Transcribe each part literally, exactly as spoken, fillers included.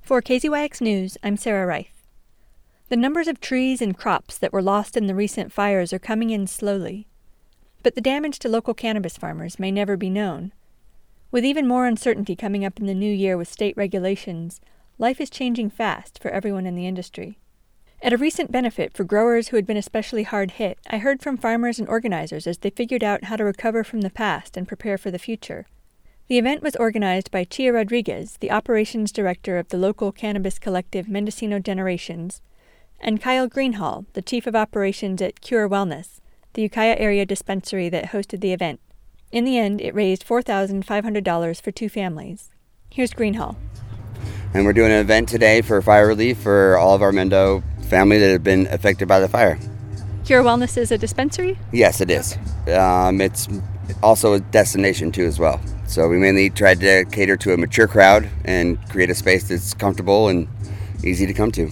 For K Z Y X News, I'm Sarah Reif. The numbers of trees and crops that were lost in the recent fires are coming in slowly. But the damage to local cannabis farmers may never be known. With even more uncertainty coming up in the new year with state regulations, life is changing fast for everyone in the industry. At a recent benefit for growers who had been especially hard hit, I heard from farmers and organizers as they figured out how to recover from the past and prepare for the future. The event was organized by Chia Rodriguez, the operations director of the local cannabis collective Mendocino Generations, and Kyle Greenhall, the chief of operations at Cure Wellness, the Ukiah area dispensary that hosted the event. In the end, it raised four thousand five hundred dollars for two families. Here's Greenhall. And we're doing an event today for fire relief for all of our Mendo family that have been affected by the fire. Cure Wellness is a dispensary? Yes, it is. Um, it's also a destination, too, as well. So we mainly tried to cater to a mature crowd and create a space that's comfortable and easy to come to.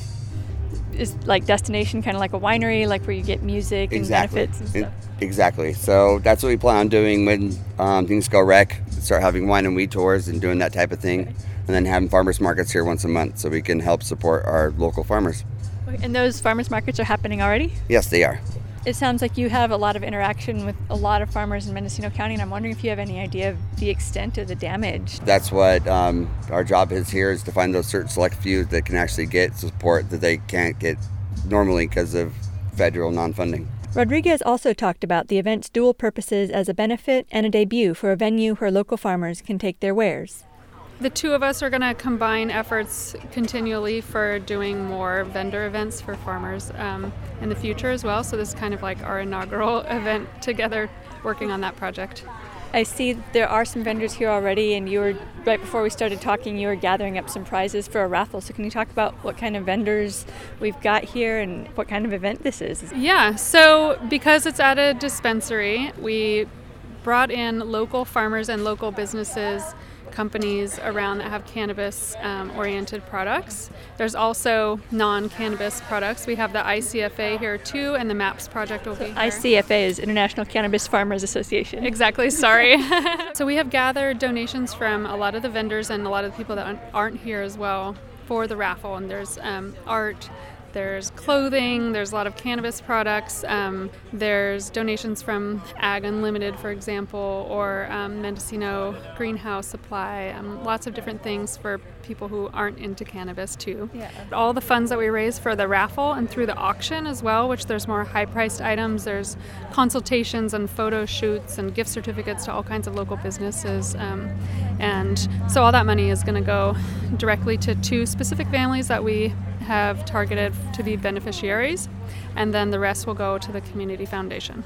Is like destination kind of like a winery, like where you get music and exactly. benefits and stuff? It, exactly. So that's what we plan on doing when um, things go rec, start having wine and weed tours and doing that type of thing, and then having farmers markets here once a month so we can help support our local farmers. And those farmers markets are happening already? Yes, they are. It sounds like you have a lot of interaction with a lot of farmers in Mendocino County, and I'm wondering if you have any idea of the extent of the damage. That's what um, our job is here, is to find those certain select few that can actually get support that they can't get normally because of federal non-funding. Rodriguez also talked about the event's dual purposes as a benefit and a debut for a venue where local farmers can take their wares. The two of us are going to combine efforts continually for doing more vendor events for farmers um, in the future as well. So this is kind of like our inaugural event together, working on that project. I see there are some vendors here already, and you were, right before we started talking, you were gathering up some prizes for a raffle. So can you talk about what kind of vendors we've got here and what kind of event this is? Yeah, so because it's at a dispensary, we brought in local farmers and local businesses, companies around that have cannabis-oriented um, products. There's also non-cannabis products. We have the I C F A here too, and the MAPS project will be here. I C F A is International Cannabis Farmers Association. Exactly, sorry. So we have gathered donations from a lot of the vendors and a lot of the people that aren't here as well for the raffle. And there's um, art, there's clothing, there's a lot of cannabis products, um, there's donations from Ag Unlimited, for example, or um, Mendocino Greenhouse Supply, um, lots of different things for people who aren't into cannabis too. Yeah. All the funds that we raise for the raffle and through the auction as well, which there's more high-priced items, there's consultations and photo shoots and gift certificates to all kinds of local businesses. Um, and so all that money is going to go directly to two specific families that we have targeted to be beneficiaries, and then the rest will go to the community foundation.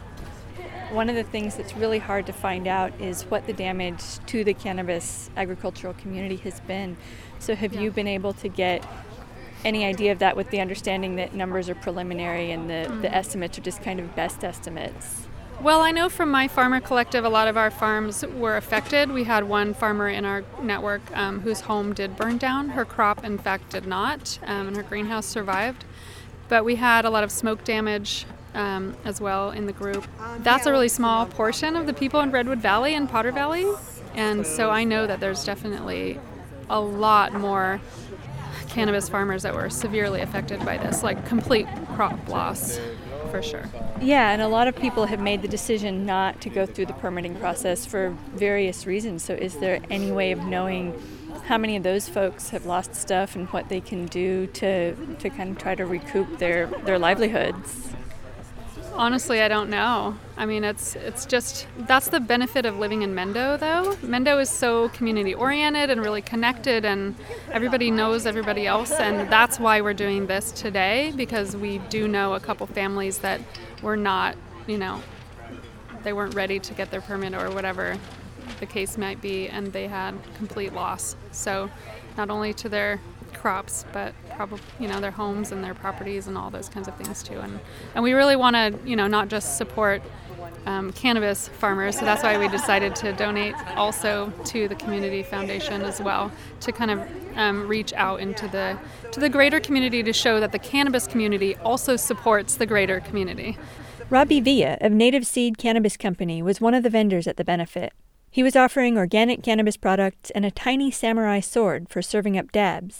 One of the things that's really hard to find out is what the damage to the cannabis agricultural community has been. So have yeah. you been able to get any idea of that, with the understanding that numbers are preliminary and the, mm-hmm. the estimates are just kind of best estimates? Well, I know from my farmer collective, a lot of our farms were affected. We had one farmer in our network um, whose home did burn down. Her crop, in fact, did not, um, and her greenhouse survived. But we had a lot of smoke damage um, as well in the group. That's a really small portion of the people in Redwood Valley and Potter Valley. And so I know that there's definitely a lot more cannabis farmers that were severely affected by this, like complete crop loss. For sure. Yeah, and a lot of people have made the decision not to go through the permitting process for various reasons. So is there any way of knowing how many of those folks have lost stuff and what they can do to to kind of try to recoup their, their livelihoods? Honestly, I don't know. I mean, it's it's just, that's the benefit of living in Mendo, though. Mendo is so community-oriented and really connected, and everybody knows everybody else, and that's why we're doing this today, because we do know a couple families that were not, you know, they weren't ready to get their permit or whatever the case might be, and they had complete loss. So not only to their crops, but probably, you know, their homes and their properties and all those kinds of things too. And and we really want to, you know, not just support um, cannabis farmers. So that's why we decided to donate also to the community foundation as well, to kind of um, reach out into the to the greater community to show that the cannabis community also supports the greater community. Robbie Villa of Native Seed Cannabis Company was one of the vendors at the benefit. He was offering organic cannabis products and a tiny samurai sword for serving up dabs.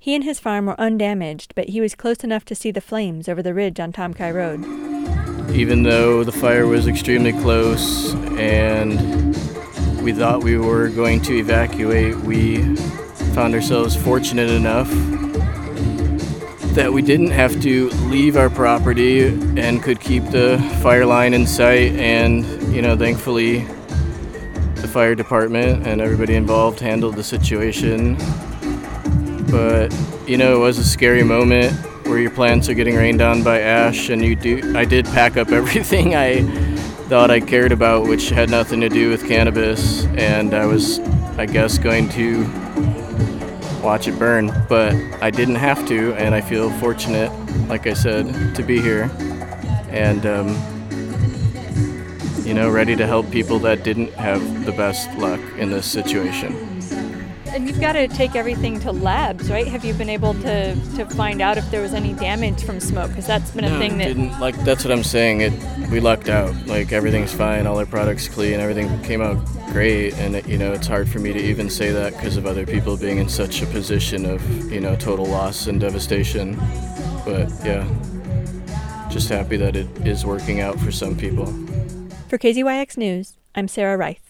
He and his farm were undamaged, but he was close enough to see the flames over the ridge on Tom Kye Road. Even though the fire was extremely close and we thought we were going to evacuate, we found ourselves fortunate enough that we didn't have to leave our property and could keep the fire line in sight. And, you know, thankfully the fire department and everybody involved handled the situation. But, you know, it was a scary moment where your plants are getting rained on by ash, and you do. I did pack up everything I thought I cared about, which had nothing to do with cannabis, and I was, I guess, going to watch it burn, but I didn't have to, and I feel fortunate, like I said, to be here, and, um, you know, ready to help people that didn't have the best luck in this situation. And you've got to take everything to labs, right? Have you been able to, to find out if there was any damage from smoke? Because that's been a no, thing that... Didn't, like, that's what I'm saying. It, we lucked out. Like, everything's fine. All our products clean. Everything came out great. And, it, you know, it's hard for me to even say that because of other people being in such a position of, you know, total loss and devastation. But, yeah, just happy that it is working out for some people. For K Z Y X News, I'm Sarah Reith.